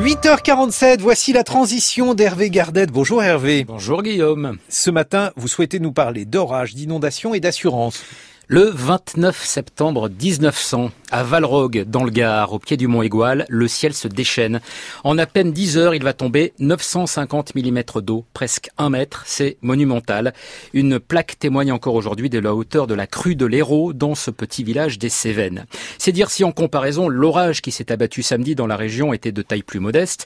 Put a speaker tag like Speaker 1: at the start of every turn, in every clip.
Speaker 1: 8h47, voici la transition d'Hervé Gardette. Bonjour Hervé.
Speaker 2: Bonjour Guillaume.
Speaker 1: Ce matin, vous souhaitez nous parler d'orage, d'inondation et d'assurance.
Speaker 2: Le 29 septembre 1900, à Valrogue, dans le Gard, au pied du mont Égual, le ciel se déchaîne. En à peine 10 heures, il va tomber 950 mm d'eau, presque 1 mètre. C'est monumental. Une plaque témoigne encore aujourd'hui de la hauteur de la crue de l'Hérault dans ce petit village des Cévennes. C'est dire si en comparaison, l'orage qui s'est abattu samedi dans la région était de taille plus modeste.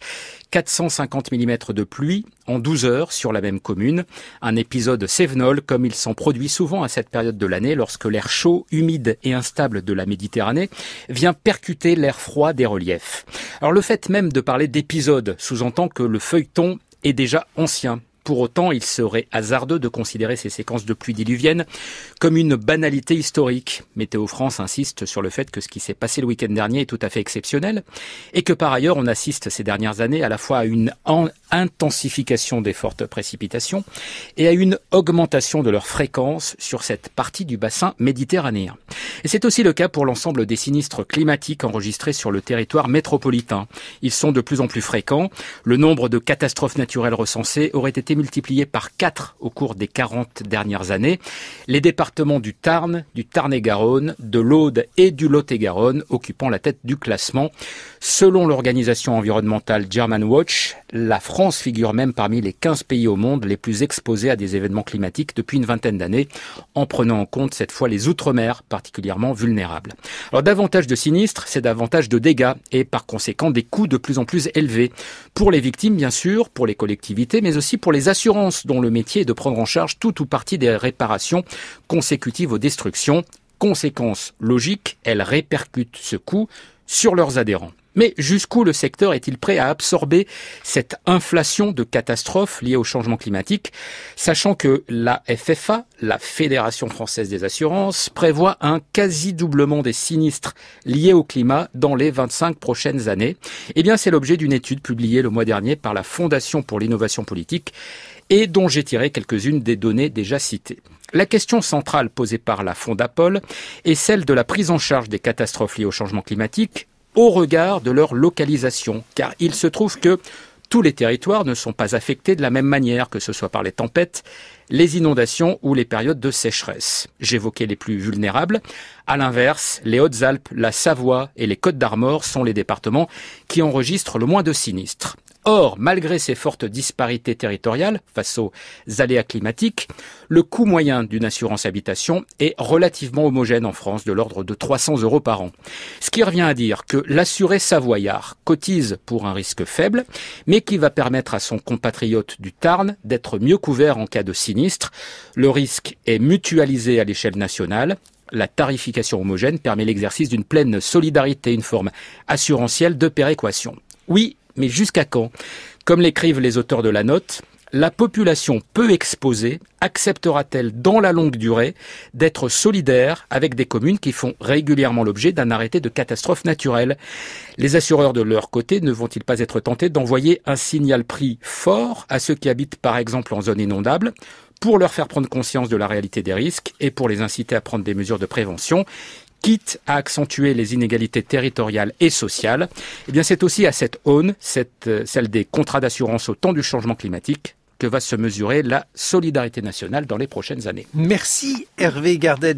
Speaker 2: 450 mm de pluie en 12 heures sur la même commune. Un épisode cévenol comme il s'en produit souvent à cette période de l'année lorsque l'air chaud, humide et instable de la Méditerranée vient percuter l'air froid des reliefs. Alors le fait même de parler d'épisode sous-entend que le feuilleton est déjà ancien. Pour autant, il serait hasardeux de considérer ces séquences de pluie diluvienne comme une banalité historique. Météo France insiste sur le fait que ce qui s'est passé le week-end dernier est tout à fait exceptionnel et que par ailleurs, on assiste ces dernières années à la fois à une intensification des fortes précipitations et à une augmentation de leur fréquence sur cette partie du bassin méditerranéen. Et c'est aussi le cas pour l'ensemble des sinistres climatiques enregistrés sur le territoire métropolitain. Ils sont de plus en plus fréquents. Le nombre de catastrophes naturelles recensées aurait été multiplié par 4 au cours des 40 dernières années. Les départements du Tarn-et-Garonne, de l'Aude et du Lot-et-Garonne occupant la tête du classement. Selon l'organisation environnementale Germanwatch, la France figure même parmi les 15 pays au monde les plus exposés à des événements climatiques depuis une vingtaine d'années, en prenant en compte cette fois les Outre-mer particulièrement vulnérables. Alors davantage de sinistres, c'est davantage de dégâts et par conséquent des coûts de plus en plus élevés. Pour les victimes bien sûr, pour les collectivités, mais aussi pour les assurances dont le métier est de prendre en charge tout ou partie des réparations consécutives aux destructions. Conséquence logique, elles répercutent ce coût sur leurs adhérents. Mais jusqu'où le secteur est-il prêt à absorber cette inflation de catastrophes liées au changement climatique, sachant que la FFA, la Fédération française des assurances, prévoit un quasi-doublement des sinistres liés au climat dans les 25 prochaines années? Eh bien, c'est l'objet d'une étude publiée le mois dernier par la Fondation pour l'innovation politique et dont j'ai tiré quelques-unes des données déjà citées. La question centrale posée par la Fondapol est celle de la prise en charge des catastrophes liées au changement climatique au regard de leur localisation, car il se trouve que tous les territoires ne sont pas affectés de la même manière, que ce soit par les tempêtes, les inondations ou les périodes de sécheresse. J'évoquais les plus vulnérables. À l'inverse, les Hautes-Alpes, la Savoie et les Côtes-d'Armor sont les départements qui enregistrent le moins de sinistres. Or, malgré ces fortes disparités territoriales face aux aléas climatiques, le coût moyen d'une assurance habitation est relativement homogène en France, de l'ordre de 300 € par an. Ce qui revient à dire que l'assuré savoyard cotise pour un risque faible, mais qui va permettre à son compatriote du Tarn d'être mieux couvert en cas de sinistre. Le risque est mutualisé à l'échelle nationale. La tarification homogène permet l'exercice d'une pleine solidarité, une forme assurantielle de péréquation. Oui, mais jusqu'à quand? Comme l'écrivent les auteurs de la note, la population peu exposée acceptera-t-elle dans la longue durée d'être solidaire avec des communes qui font régulièrement l'objet d'un arrêté de catastrophe naturelle? Les assureurs de leur côté ne vont-ils pas être tentés d'envoyer un signal prix fort à ceux qui habitent par exemple en zone inondable pour leur faire prendre conscience de la réalité des risques et pour les inciter à prendre des mesures de prévention, quitte à accentuer les inégalités territoriales et sociales? Eh bien, c'est aussi à cette aune, celle des contrats d'assurance au temps du changement climatique, que va se mesurer la solidarité nationale dans les prochaines années.
Speaker 1: Merci Hervé Gardette.